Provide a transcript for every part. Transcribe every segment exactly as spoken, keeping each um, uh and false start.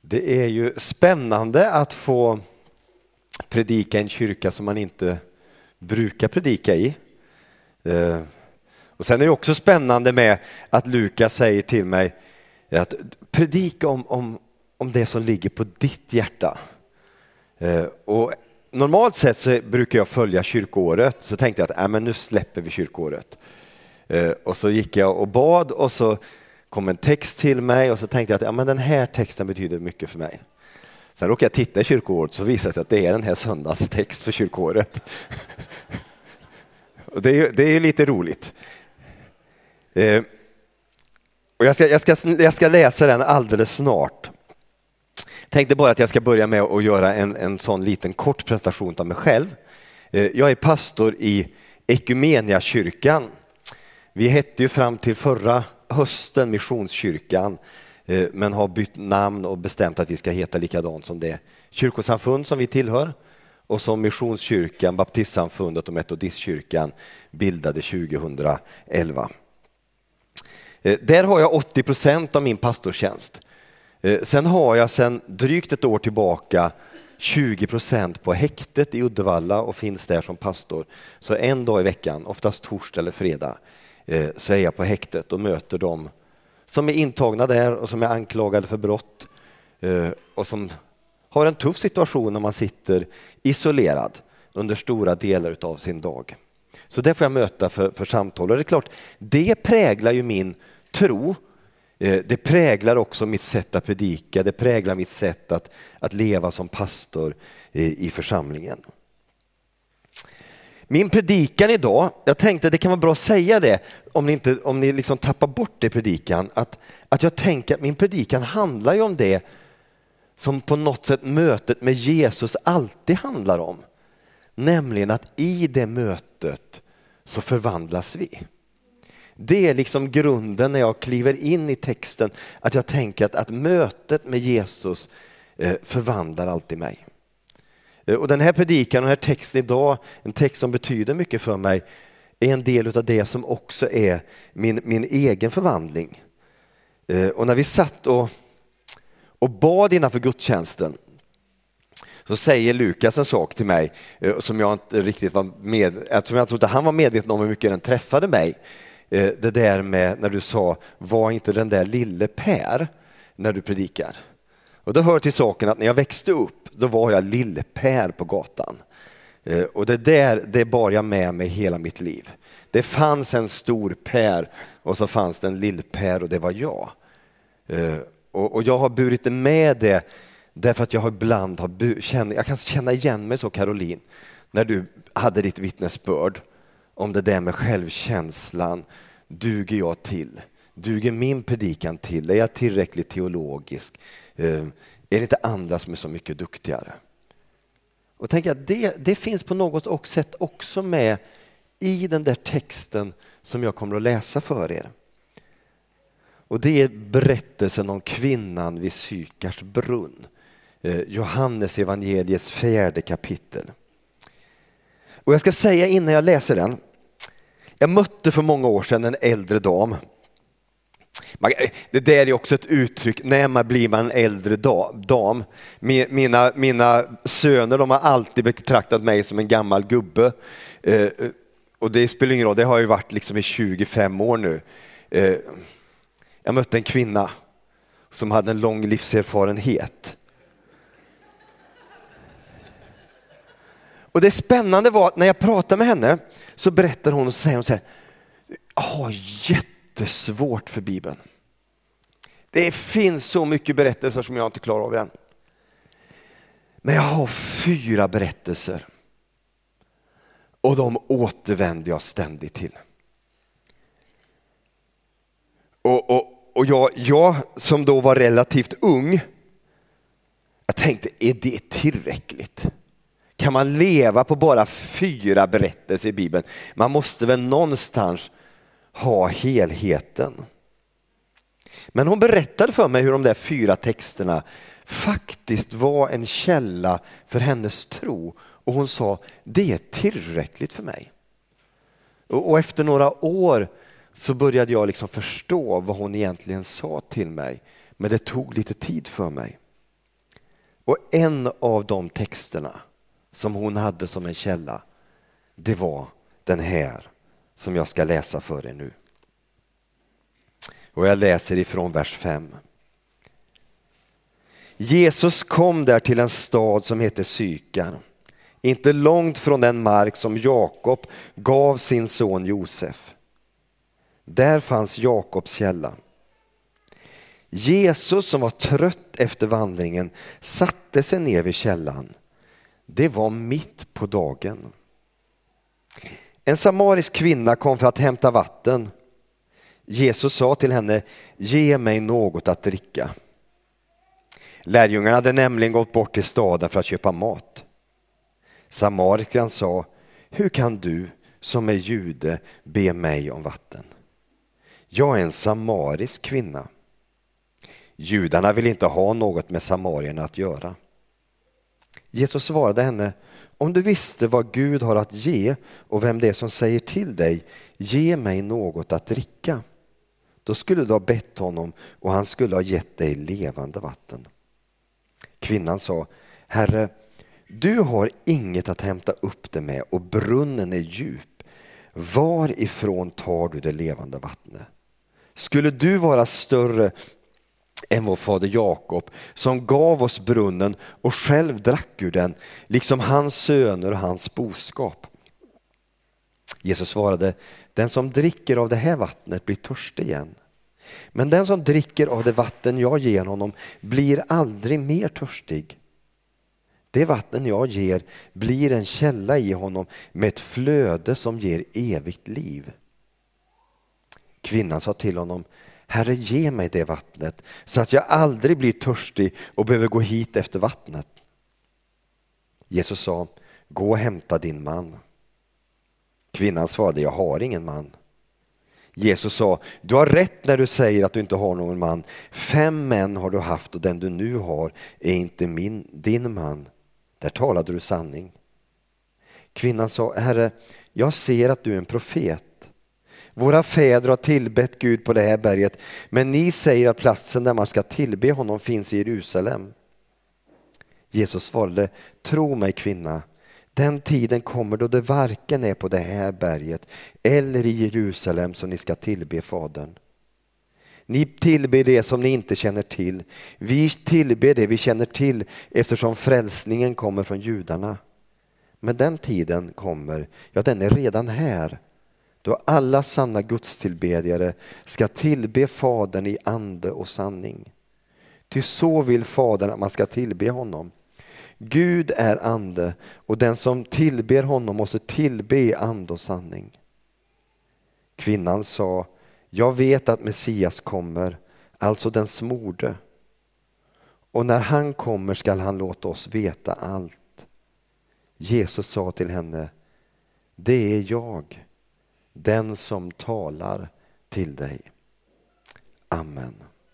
Det är ju spännande att få predika i en kyrka som man inte brukar predika i. Och sen är det också spännande med att Lukas säger till mig att predika om, om, om det som ligger på ditt hjärta. Och normalt sett så brukar jag följa kyrkoåret, så tänkte jag att äh, men nu släpper vi kyrkoåret. Och så gick jag och bad och så kom en text till mig och så tänkte jag att ja, men den här texten betyder mycket för mig. Sen råkade jag titta i kyrkoåret så visade det sig att det är den här söndags text för kyrkoåret. Och det är, det är lite roligt. Eh, och jag ska, jag, ska, jag ska läsa den alldeles snart. Tänkte bara att jag ska börja med att göra en, en sån liten kort presentation av mig själv. Eh, jag är pastor i Ekumeniakyrkan. Vi hette ju fram till förra hösten Missionskyrkan, eh, men har bytt namn och bestämt att vi ska heta likadant som det kyrkosamfund som vi tillhör. Och som Missionskyrkan, Baptistsamfundet och Metodistkyrkan bildade tjugohundraelva. Eh, där har jag åttio procent av min pastortjänst. Eh, sen har jag sedan drygt ett år tillbaka tjugo procent på häktet i Uddevalla och finns där som pastor. Så en dag i veckan, oftast torsdag eller fredag, eh, så är jag på häktet och möter dem som är intagna där och som är anklagade för brott eh, och som har en tuff situation när man sitter isolerad under stora delar av sin dag. Så det får jag möta för, för samtal. Och det är klart, det präglar ju min tro. Det präglar också mitt sätt att predika. Det präglar mitt sätt att, att leva som pastor i, i församlingen. Min predikan idag, jag tänkte att det kan vara bra att säga det om ni, inte, om ni liksom tappar bort det predikan. Att, att jag tänker att min predikan handlar ju om det som på något sätt mötet med Jesus alltid handlar om. Nämligen att i det mötet så förvandlas vi. Det är liksom grunden när jag kliver in i texten. Att jag tänker att, att mötet med Jesus eh, förvandlar alltid mig. Eh, och den här predikan och den här texten idag, en text som betyder mycket för mig, är en del av det som också är min, min egen förvandling. Eh, och när vi satt och och bad innanför gudstjänsten så säger Lukas en sak till mig som jag inte riktigt var med, jag tror inte han var medveten om hur mycket den träffade mig. Det där med när du sa, var inte den där lille Per när du predikar. Och då hör till saken att när jag växte upp, då var jag lille Per på gatan. Och det där, det bar jag med mig hela mitt liv. Det fanns en stor Per och så fanns det en lill Per och det var jag. Och, och jag har burit med det därför att jag har ibland har bu- känner, jag kan känna igen mig så, Caroline, när du hade ditt vittnesbörd om det där med självkänslan. Duger jag till? Duger min predikan till? Är jag tillräckligt teologisk? Eh, är det inte andra som är så mycket duktigare? Och tänker att det, det finns på något sätt också med i den där texten som jag kommer att läsa för er. Och det är berättelsen om kvinnan vid Sykars brunn. Eh, Johannes evangeliets fjärde kapitel. Och jag ska säga innan jag läser den. Jag mötte för många år sedan en äldre dam. Det där är också ett uttryck. När man blir man en äldre dam. Mina, mina söner, de har alltid betraktat mig som en gammal gubbe. Eh, och det spelar ingen roll. Det har ju varit liksom i tjugofem år nu. Eh, Jag mötte en kvinna som hade en lång livserfarenhet. Och det spännande var att när jag pratade med henne så berättar hon och säger hon så här: jag har jättesvårt för Bibeln. Det finns så mycket berättelser som jag inte klarar av än. Men jag har fyra berättelser. Och de återvänder jag ständigt till. Och, och, och jag, jag som då var relativt ung, jag tänkte, är det tillräckligt? Kan man leva på bara fyra berättelser i Bibeln? Man måste väl någonstans ha helheten. Men hon berättade för mig hur de där fyra texterna faktiskt var en källa för hennes tro. Och hon sa, det är tillräckligt för mig. Och, och efter några år så började jag liksom förstå vad hon egentligen sa till mig. Men det tog lite tid för mig. Och en av de texterna som hon hade som en källa, det var den här som jag ska läsa för er nu. Och jag läser ifrån vers fem. Jesus kom där till en stad som heter Sykar, inte långt från den mark som Jakob gav sin son Josef. Där fanns Jakobs källa. Jesus, som var trött efter vandringen, satte sig ner vid källan. Det var mitt på dagen. En samarisk kvinna kom för att hämta vatten. Jesus sa till henne: ge mig något att dricka. Lärjungarna hade nämligen gått bort till staden för att köpa mat. Samarikan sa: hur kan du som är jude be mig om vatten? Jag är en samarisk kvinna. Judarna vill inte ha något med samarierna att göra. Jesus svarade henne: om du visste vad Gud har att ge och vem det är som säger till dig, ge mig något att dricka, då skulle du ha bett honom och han skulle ha gett dig levande vatten. Kvinnan sa: Herre, du har inget att hämta upp det med och brunnen är djup. Varifrån tar du det levande vattnet? Skulle du vara större än vår fader Jakob, som gav oss brunnen och själv drack ur den, liksom hans söner och hans boskap? Jesus svarade: den som dricker av det här vattnet blir törstig igen. Men den som dricker av det vatten jag ger honom blir aldrig mer törstig. Det vatten jag ger blir en källa i honom med ett flöde som ger evigt liv. Kvinnan sa till honom: Herre, ge mig det vattnet så att jag aldrig blir törstig och behöver gå hit efter vattnet. Jesus sa: gå och hämta din man. Kvinnan svarade: jag har ingen man. Jesus sa: du har rätt när du säger att du inte har någon man. Fem män har du haft och den du nu har är inte min, din man. Där talade du sanning. Kvinnan sa: Herre, jag ser att du är en profet. Våra fäder har tillbett Gud på det här berget, men ni säger att platsen där man ska tillbe honom finns i Jerusalem. Jesus svarade: tro mig kvinna, den tiden kommer då det varken är på det här berget eller i Jerusalem som ni ska tillbe Fadern. Ni tillber det som ni inte känner till. Vi tillber det vi känner till, eftersom frälsningen kommer från judarna. Men den tiden kommer, ja den är redan här, då alla sanna gudstillbedjare ska tillbe Fadern i ande och sanning. Ty så vill Fadern att man ska tillbe honom. Gud är ande, och den som tillber honom måste tillbe i ande och sanning. Kvinnan sa: jag vet att Messias kommer, alltså den smorde. Och när han kommer skall han låta oss veta allt. Jesus sa till henne: det är jag, den som talar till dig. Amen.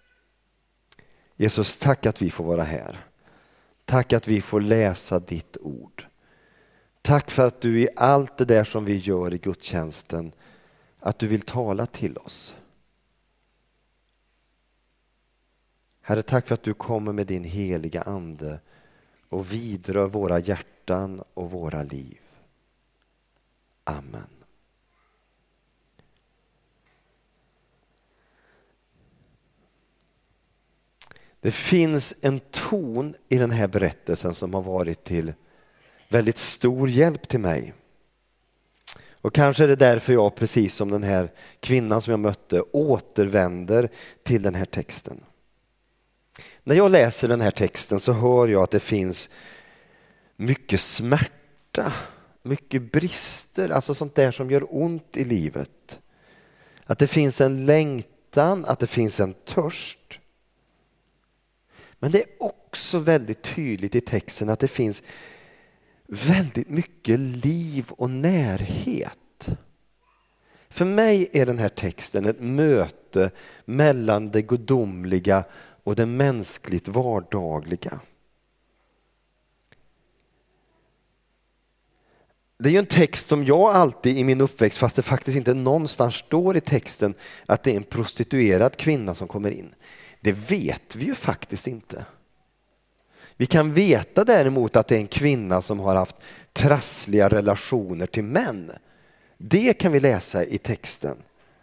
Jesus, tack att vi får vara här. Tack att vi får läsa ditt ord. Tack för att du i allt det där som vi gör i gudstjänsten, att du vill tala till oss. Herre, tack för att du kommer med din heliga ande och vidrör våra hjärtan och våra liv. Amen. Det finns en ton i den här berättelsen som har varit till väldigt stor hjälp till mig. Och kanske är det därför jag, precis som den här kvinnan som jag mötte, återvänder till den här texten. När jag läser den här texten så hör jag att det finns mycket smärta, mycket brister, alltså sånt där som gör ont i livet. Att det finns en längtan, att det finns en törst. Men det är också väldigt tydligt i texten att det finns väldigt mycket liv och närhet. För mig är den här texten ett möte mellan det gudomliga och det mänskligt vardagliga. Det är ju en text som jag alltid i min uppväxt, fast det faktiskt inte någonstans står i texten att det är en prostituerad kvinna som kommer in. Det vet vi ju faktiskt inte. Vi kan veta däremot att det är en kvinna som har haft trassliga relationer till män. Det kan vi läsa i texten.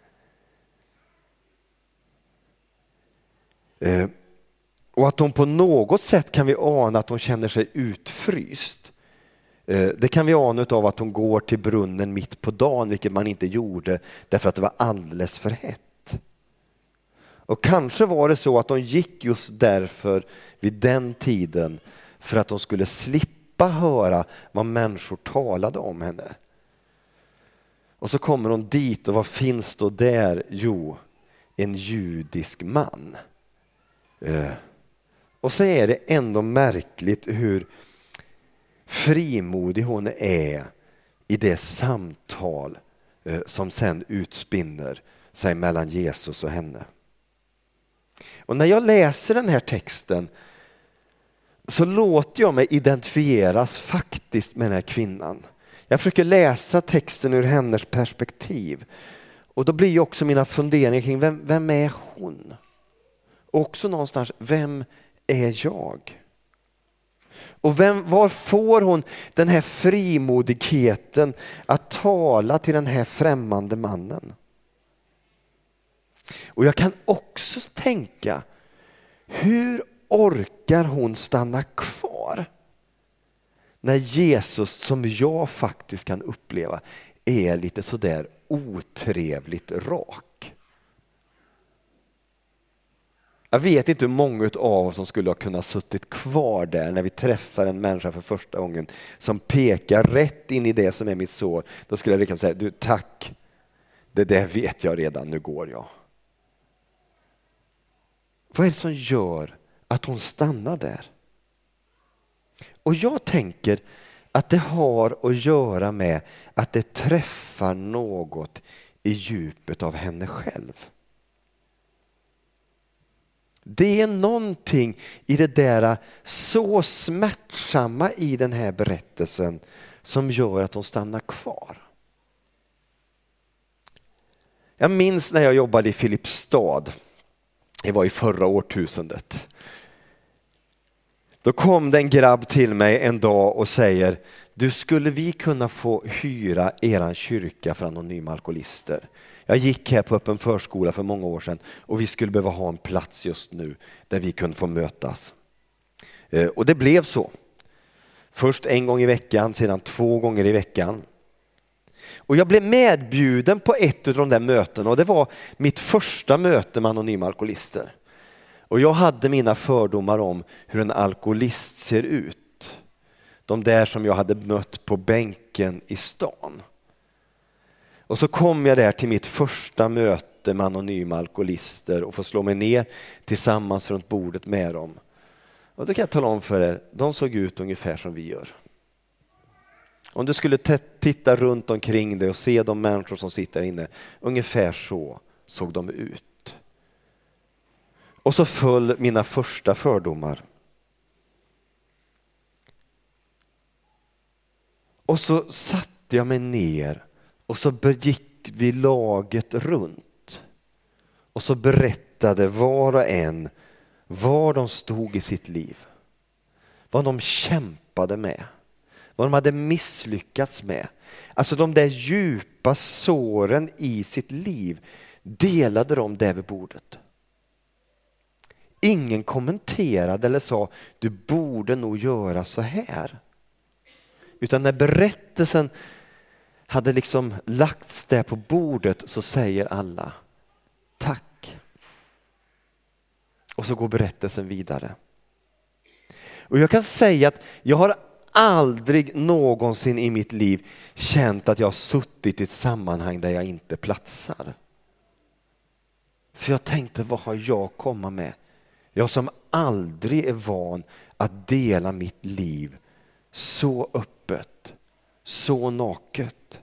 Eh, och att hon på något sätt kan vi ana att hon känner sig utfryst. Eh, det kan vi ana av att hon går till brunnen mitt på dagen, vilket man inte gjorde därför att det var alldeles för hett. Och kanske var det så att hon gick just därför vid den tiden för att hon skulle slippa höra vad människor talade om henne. Och så kommer hon dit och vad finns då där? Jo, en judisk man. Eh. Och så är det ändå märkligt hur frimodig hon är i det samtal eh, som sen utspinner sig mellan Jesus och henne. Och när jag läser den här texten så låter jag mig identifieras faktiskt med den här kvinnan. Jag försöker läsa texten ur hennes perspektiv. Och då blir ju också mina funderingar kring vem, vem är hon? Och också någonstans, vem är jag? Och vem, var får hon den här frimodigheten att tala till den här främmande mannen? Och jag kan också tänka, hur orkar hon stanna kvar när Jesus, som jag faktiskt kan uppleva, är lite sådär otrevligt rak? Jag vet inte hur många av oss som skulle ha kunnat suttit kvar där när vi träffar en människa för första gången som pekar rätt in i det som är mitt sår. Då skulle jag lika säga, du tack, det där vet jag redan, nu går jag. Vad är det som gör att hon stannar där? Och jag tänker att det har att göra med att det träffar något i djupet av henne själv. Det är någonting i det där så smärtsamma i den här berättelsen som gör att hon stannar kvar. Jag minns när jag jobbade i Filipstad. Det var i förra årtusendet. Då kom det en grabb till mig en dag och säger, du, skulle vi kunna få hyra eran kyrka för anonyma alkoholister? Jag gick här på öppen förskola för många år sedan och vi skulle behöva ha en plats just nu där vi kunde få mötas. Och det blev så. Först en gång i veckan, sedan två gånger i veckan. Och jag blev medbjuden på ett av de där mötena och det var mitt första möte med anonyma alkoholister. Och jag hade mina fördomar om hur en alkoholist ser ut. De där som jag hade mött på bänken i stan. Och så kom jag där till mitt första möte med anonyma alkoholister och får slå mig ner tillsammans runt bordet med dem. Och då kan jag tala om för er, de såg ut ungefär som vi gör. Om du skulle t- titta runt omkring dig och se de människor som sitter inne, ungefär så såg de ut. Och så föll mina första fördomar. Och så satte jag mig ner och så gick vi laget runt. Och så berättade var och en var de stod i sitt liv. Vad de kämpade med. Vad de hade misslyckats med. Alltså de där djupa såren i sitt liv delade de där vid bordet. Ingen kommenterade eller sa, du borde nog göra så här. Utan när berättelsen hade liksom lagts där på bordet så säger alla, tack. Och så går berättelsen vidare. Och jag kan säga att jag har aldrig någonsin i mitt liv känt att jag har suttit i ett sammanhang där jag inte platsar. För jag tänkte, vad har jag komma med? Jag som aldrig är van att dela mitt liv så öppet, så naket.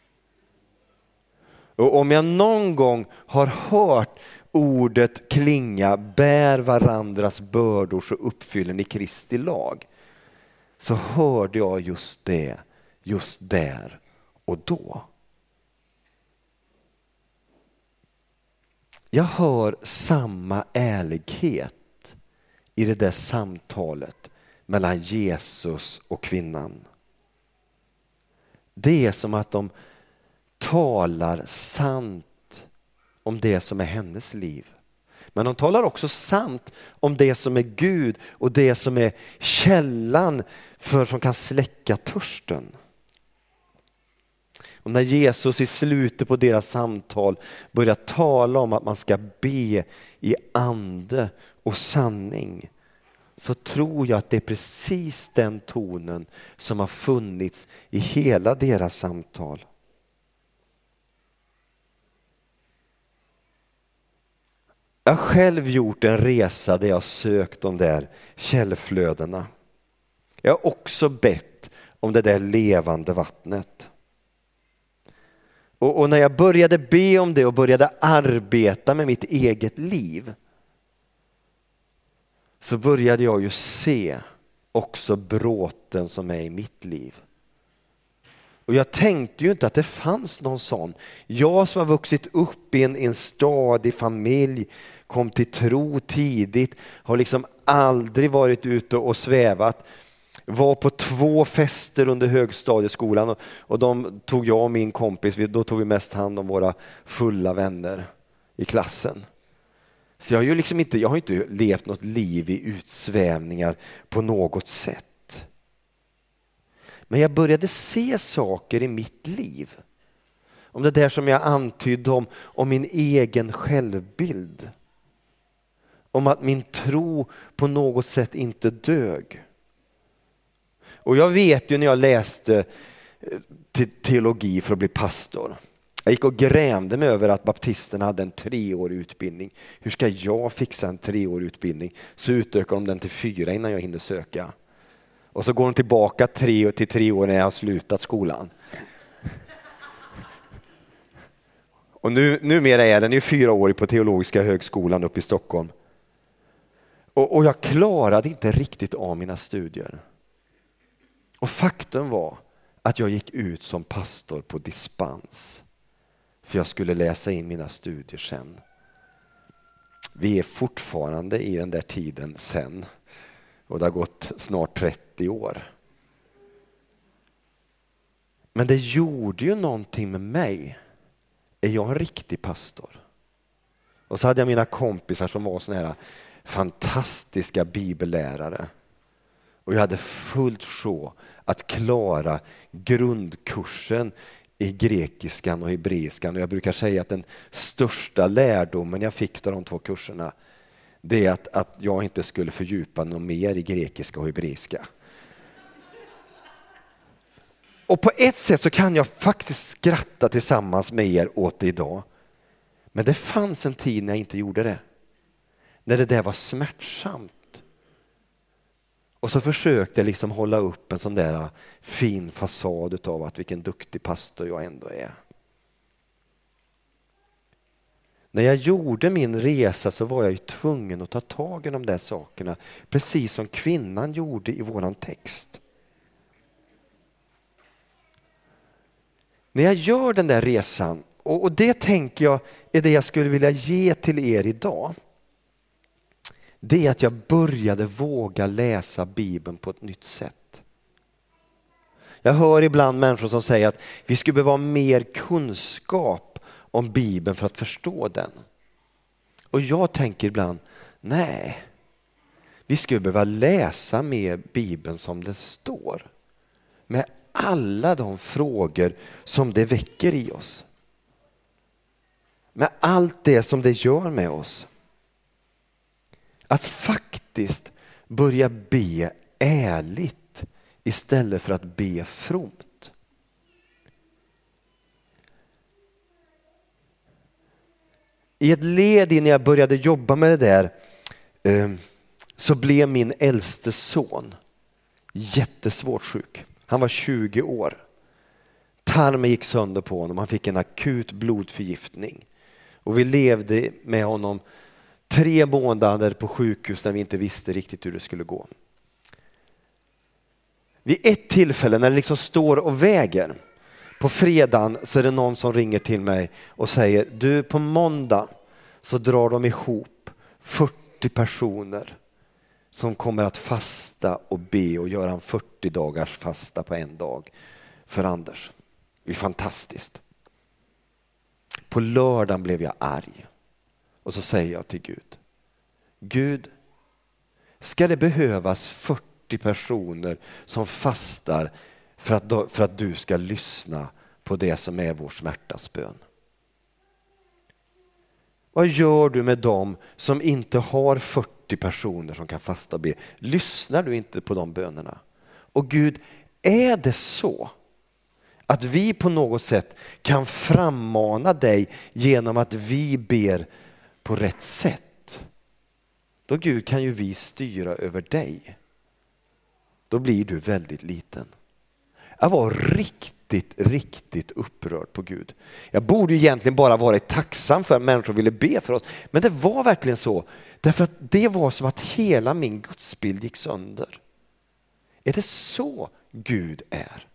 Och om jag någon gång har hört ordet klinga, bär varandras bördor så uppfyller ni Kristi lag, så hörde jag just det, just där och då. Jag hör samma ärlighet i det där samtalet mellan Jesus och kvinnan. Det är som att de talar sant om det som är hennes liv. Men de talar också sant om det som är Gud och det som är källan för som kan släcka törsten. Och när Jesus i slutet på deras samtal börjar tala om att man ska be i ande och sanning, så tror jag att det är precis den tonen som har funnits i hela deras samtal. Jag har själv gjort en resa där jag sökt de där källflödena. Jag har också bett om det där levande vattnet. Och, och när jag började be om det och började arbeta med mitt eget liv, så började jag ju se också bråten som är i mitt liv. Och jag tänkte ju inte att det fanns någon sån. Jag som har vuxit upp i en, en stadig familj, kom till tro tidigt, har liksom aldrig varit ute och svävat. Var på två fester under högstadieskolan och, och de tog jag och min kompis, då tog vi mest hand om våra fulla vänner i klassen. Så jag har ju liksom inte, jag har inte levt något liv i utsvävningar på något sätt. Men jag började se saker i mitt liv. Om det där som jag antydde om, om min egen självbild. Om att min tro på något sätt inte dög. Och jag vet ju när jag läste teologi för att bli pastor. Jag gick och grämde mig över att baptisterna hade en treårig utbildning. Hur ska jag fixa en treårig utbildning? Så utökar de den till fyra innan jag hinner söka. Och så går de tillbaka tre till tre år när jag har slutat skolan. Och nu, numera är den ju fyra år på Teologiska högskolan uppe i Stockholm. Och, och jag klarade inte riktigt av mina studier. Och faktum var att jag gick ut som pastor på dispens. För jag skulle läsa in mina studier sen. Vi är fortfarande i den där tiden sen. Och det har gått snart trettio år. Men det gjorde ju någonting med mig. Är jag en riktig pastor? Och så hade jag mina kompisar som var såna här fantastiska bibellärare. Och jag hade fullt sjå att klara grundkursen i grekiskan och hebreiskan. Och jag brukar säga att den största lärdomen jag fick av de två kurserna, det är att, att jag inte skulle fördjupa något mer i grekiska och hebreiska. Och på ett sätt så kan jag faktiskt skratta tillsammans med er åt det idag. Men det fanns en tid när jag inte gjorde det. När det där var smärtsamt. Och så försökte jag liksom hålla upp en sån där fin fasad av att vilken duktig pastor jag ändå är. När jag gjorde min resa så var jag ju tvungen att ta tag i de där sakerna. Precis som kvinnan gjorde i våran text. När jag gör den där resan, och, och det tänker jag är det jag skulle vilja ge till er idag. Det är att jag började våga läsa Bibeln på ett nytt sätt. Jag hör ibland människor som säger att vi skulle behöva mer kunskap om Bibeln för att förstå den. Och jag tänker ibland, nej. Vi skulle behöva läsa mer Bibeln som det står. Med alla de frågor som det väcker i oss. Med allt det som det gör med oss. Att faktiskt börja be ärligt istället för att be fromt. I ett led innan jag började jobba med det där så blev min äldste son jättesvårt sjuk. Han var tjugo år. Tarmen gick sönder på honom. Han fick en akut blodförgiftning. Och vi levde med honom tre månader på sjukhus när vi inte visste riktigt hur det skulle gå. Vid ett tillfälle när det liksom står och väger, på fredagen så är det någon som ringer till mig och säger, du, på måndag så drar de ihop fyrtio personer som kommer att fasta och be och göra en fyrtio dagars fasta på en dag för Anders. Det är fantastiskt. På lördagen blev jag arg. Och så säger jag till Gud. Gud, ska det behövas fyrtio personer som fastar för att, för att du ska lyssna på det som är vår smärtas bön? Vad gör du med dem som inte har fyrtio personer som kan fasta och be? Lyssnar du inte på de bönerna? Och Gud, är det så att vi på något sätt kan frammana dig genom att vi ber på rätt sätt? Då Gud kan ju vi styra över dig. Då blir du väldigt liten. Jag var riktigt, riktigt upprörd på Gud. Jag borde egentligen bara varit tacksam för att människor ville be för oss. Men det var verkligen så. Därför att det var som att hela min gudsbild gick sönder. Är det så Gud är?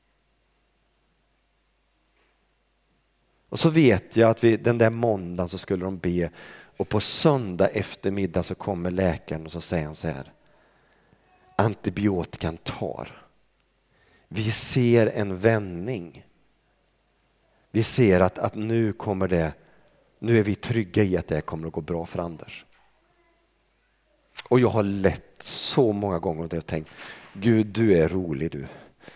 Och så vet jag att vi, den där måndagen så skulle de be. Och på söndag eftermiddag så kommer läkaren och så säger han så här. Antibiotikan tar. Vi ser en vändning. Vi ser att, att nu kommer det, nu är vi trygga i att det kommer att gå bra för Anders. Och jag har lett så många gånger och jag tänkt, Gud du är rolig du.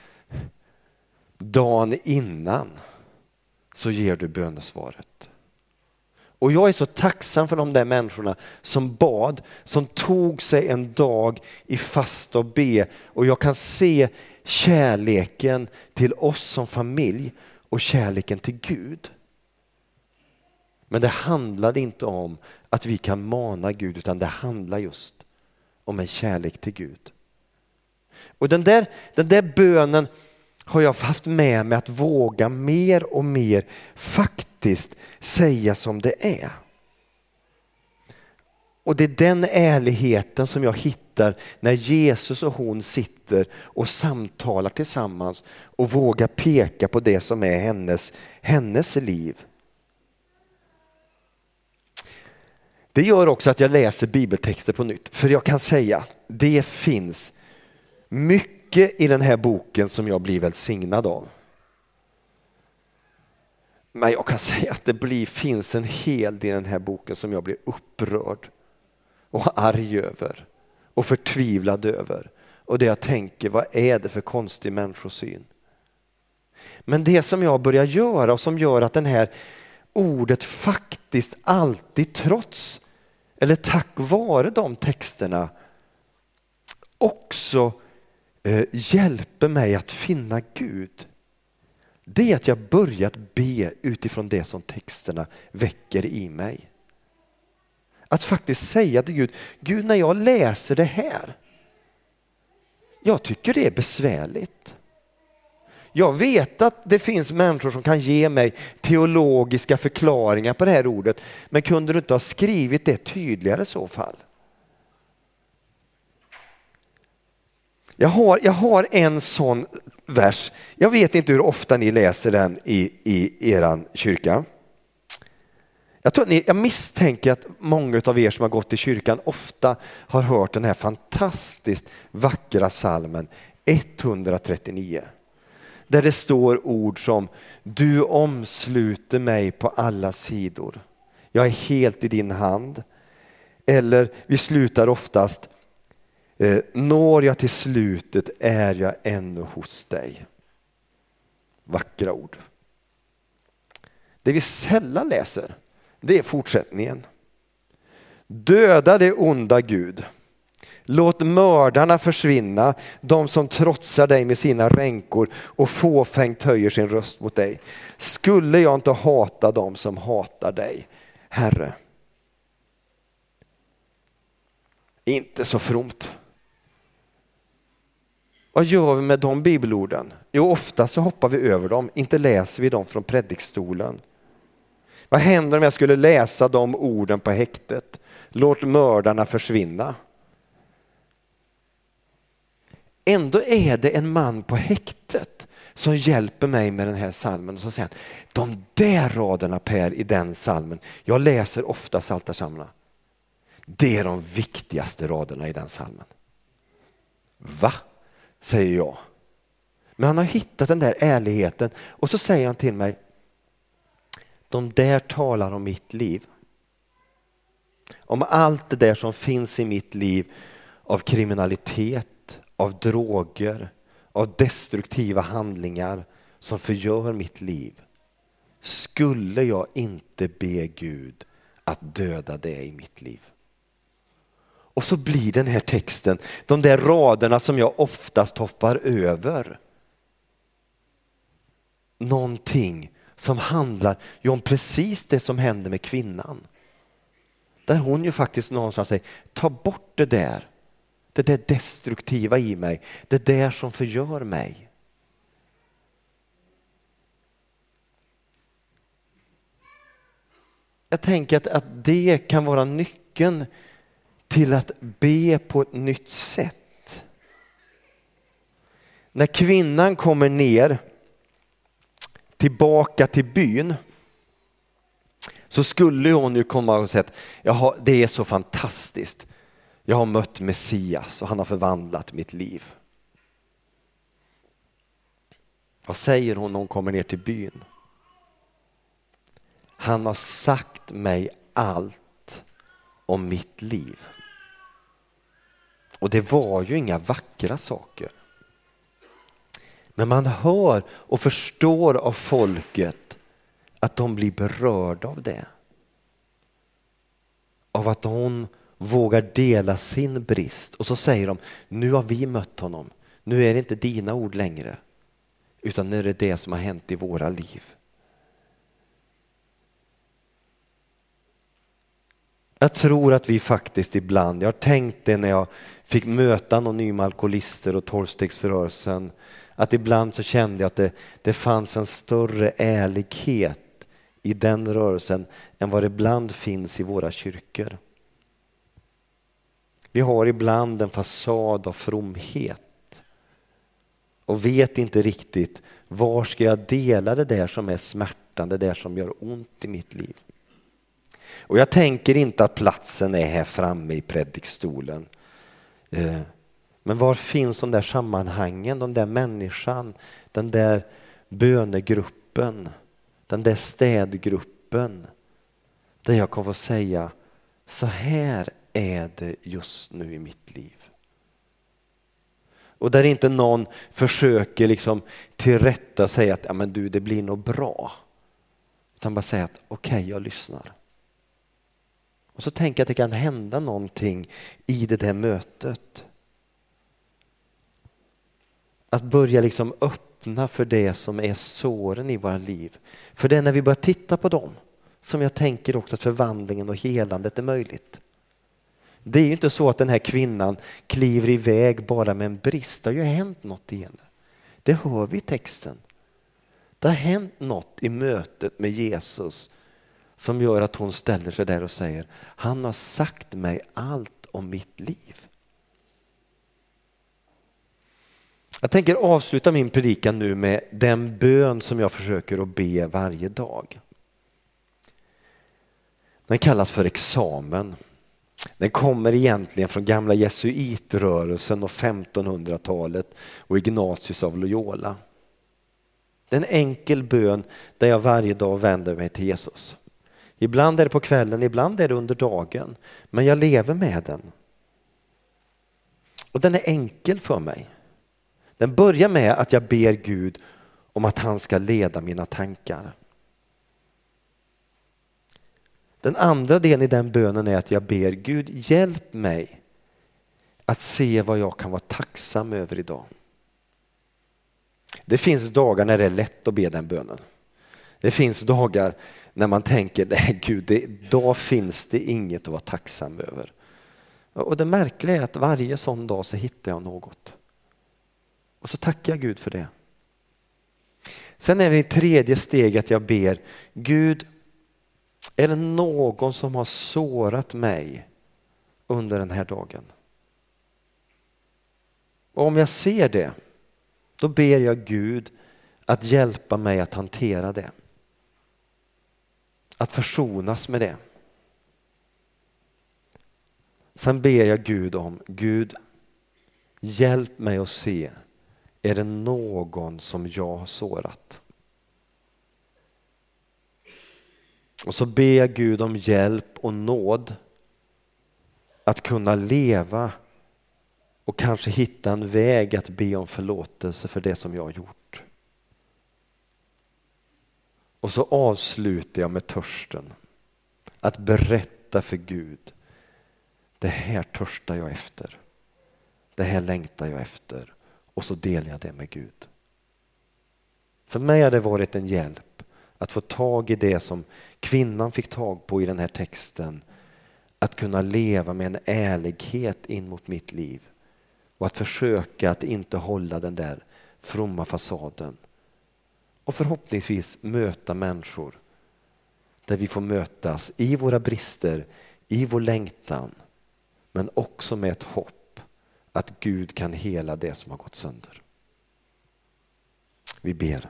Dagen innan så ger du bönesvaret. Och jag är så tacksam för de där människorna som bad, som tog sig en dag i fast och be. Och jag kan se kärleken till oss som familj och kärleken till Gud. Men det handlade inte om att vi kan mana Gud, utan det handlar just om en kärlek till Gud. Och den där, den där bönen har jag haft med mig att våga mer och mer faktiskt säga som det är. Och det är den ärligheten som jag hittar när Jesus och hon sitter och samtalar tillsammans och vågar peka på det som är hennes, hennes liv. Det gör också att jag läser bibeltexter på nytt. För jag kan säga, det finns mycket i den här boken som jag blir välsignad av. Men jag kan säga att det blir, finns en hel del i den här boken som jag blir upprörd och arg över och förtvivlad över. Och det jag tänker, vad är det för konstig människosyn? Men det som jag börjar göra och som gör att den här ordet faktiskt alltid trots eller tack vare de texterna också eh, hjälper mig att finna Gud. Det är att jag börjat be utifrån det som texterna väcker i mig. Att faktiskt säga till Gud, Gud när jag läser det här, jag tycker det är besvärligt. Jag vet att det finns människor som kan ge mig teologiska förklaringar på det här ordet, men kunde du inte ha skrivit det tydligare i så fall? Jag har, jag har en sån vers. Jag vet inte hur ofta ni läser den i, i eran kyrka. Jag, tror att ni, jag misstänker att många av er som har gått i kyrkan ofta har hört den här fantastiskt vackra psalmen etthundratrettionio. Där det står ord som du omsluter mig på alla sidor. Jag är helt i din hand. Eller vi slutar oftast eh, når jag till slutet är jag ännu hos dig. Vackra ord. Det vi sällan läser, det är fortsättningen. Döda det onda Gud. Låt mördarna försvinna, de som trotsar dig med sina ränkor och fåfängt höjer sin röst mot dig. Skulle jag inte hata dem som hatar dig, Herre? Inte så fromt. Vad gör vi med de bibelorden? Jo, ofta så hoppar vi över dem, inte läser vi dem från predikstolen. Vad händer om jag skulle läsa de orden på häktet? Låt mördarna försvinna. Ändå är det en man på häktet som hjälper mig med den här salmen. Och så säger han, de där raderna Per i den salmen, jag läser ofta psaltarpsalmerna. Det är de viktigaste raderna i den psalmen. Va? Säger jag. Men han har hittat den där ärligheten och så säger han till mig, de där talar om mitt liv. Om allt det där som finns i mitt liv av kriminalitet, av droger, av destruktiva handlingar som förgör mitt liv. Skulle jag inte be Gud att döda det i mitt liv? Och så blir den här texten, de där raderna som jag oftast hoppar över. Någonting som handlar ju om precis det som hände med kvinnan. Där hon ju faktiskt någonstans säger, ta bort det där. Det där destruktiva i mig. Det där som förgör mig. Jag tänker att, att det kan vara nyckeln till att be på ett nytt sätt. När kvinnan kommer ner tillbaka till byn så skulle hon ju komma och säga att jaha, det är så fantastiskt. Jag har mött Messias och han har förvandlat mitt liv. Vad säger hon när hon kommer ner till byn? Han har sagt mig allt om mitt liv. Och det var ju inga vackra saker. Men man hör och förstår av folket att de blir berörda av det. Av att hon vågar dela sin brist. Och så säger de, nu har vi mött honom. Nu är det inte dina ord längre. Utan nu är det det som har hänt i våra liv. Jag tror att vi faktiskt ibland, jag har tänkt det när jag fick möta anonyma alkoholister och tolvstegsrörelsen, att ibland så kände jag att det, det fanns en större ärlighet i den rörelsen än vad det ibland finns i våra kyrkor. Vi har ibland en fasad av fromhet och vet inte riktigt var ska jag dela det där som är smärtan, det där som gör ont i mitt liv. Och jag tänker inte att platsen är här framme i predikstolen. Men var finns de där sammanhangen, de där människan, den där bönegruppen, den där städgruppen. Där jag kan få säga, så här är det just nu i mitt liv. Och där inte någon försöker liksom tillrätta säga att ja, men du, det blir nog bra. Utan bara säga att okej, okay, jag lyssnar. Och så tänker jag att det kan hända någonting i det där mötet. Att börja liksom öppna för det som är såren i våra liv. För det är när vi börjar titta på dem som jag tänker också att förvandlingen och helandet är möjligt. Det är ju inte så att den här kvinnan kliver iväg bara med en brist. Det har ju hänt något i henne. Det hör vi i texten. Det har hänt något i mötet med Jesus som gör att hon ställer sig där och säger, han har sagt mig allt om mitt liv. Jag tänker avsluta min predikan nu med den bön som jag försöker att be varje dag. Den kallas för examen. Den kommer egentligen från gamla jesuitrörelsen och femtonhundratalet och Ignatius av Loyola. Det är en enkel bön där jag varje dag vänder mig till Jesus. Ibland är det på kvällen, ibland är det under dagen. Men jag lever med den. Och den är enkel för mig. Den börjar med att jag ber Gud om att han ska leda mina tankar. Den andra delen i den bönen är att jag ber Gud, hjälp mig att se vad jag kan vara tacksam över idag. Det finns dagar när det är lätt att be den bönen. Det finns dagar när man tänker, nej Gud, det, då finns det inget att vara tacksam över. Och det märkliga är att varje sån dag så hittar jag något. Och så tackar jag Gud för det. Sen är det i tredje steget att jag ber, Gud, är det någon som har sårat mig under den här dagen? Och om jag ser det, då ber jag Gud att hjälpa mig att hantera det. Att försonas med det. Sen ber jag Gud om, Gud, hjälp mig att se, är det någon som jag har sårat? Och så ber jag Gud om hjälp och nåd att kunna leva och kanske hitta en väg att be om förlåtelse för det som jag har gjort. Och så avslutar jag med törsten att berätta för Gud, det här törstar jag efter. Det här längtar jag efter. Och så delar jag det med Gud. För mig har det varit en hjälp att få tag i det som kvinnan fick tag på i den här texten. Att kunna leva med en ärlighet in mot mitt liv. Och att försöka att inte hålla den där fromma fasaden. Och förhoppningsvis möta människor där vi får mötas i våra brister, i vår längtan, men också med ett hopp att Gud kan hela det som har gått sönder. Vi ber.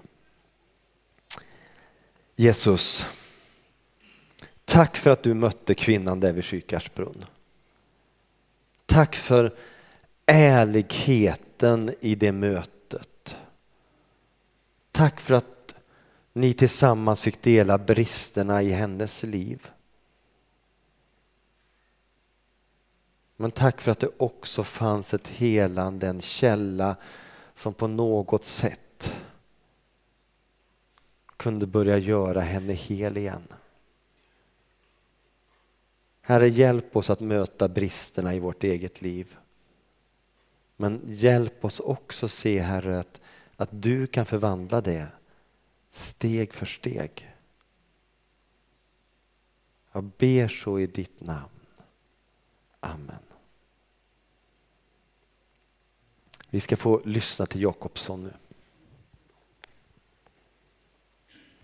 Jesus, tack för att du mötte kvinnan där vid Sykarsbrunn. Tack för ärligheten i det mötet. Tack för att ni tillsammans fick dela bristerna i hennes liv. Men tack för att det också fanns ett helande, en källa som på något sätt kunde börja göra henne hel igen. Herre, hjälp oss att möta bristerna i vårt eget liv. Men hjälp oss också se, Herre, att, att du kan förvandla det steg för steg. Jag ber så i ditt namn. Amen. Vi ska få lyssna till Jakobsson nu.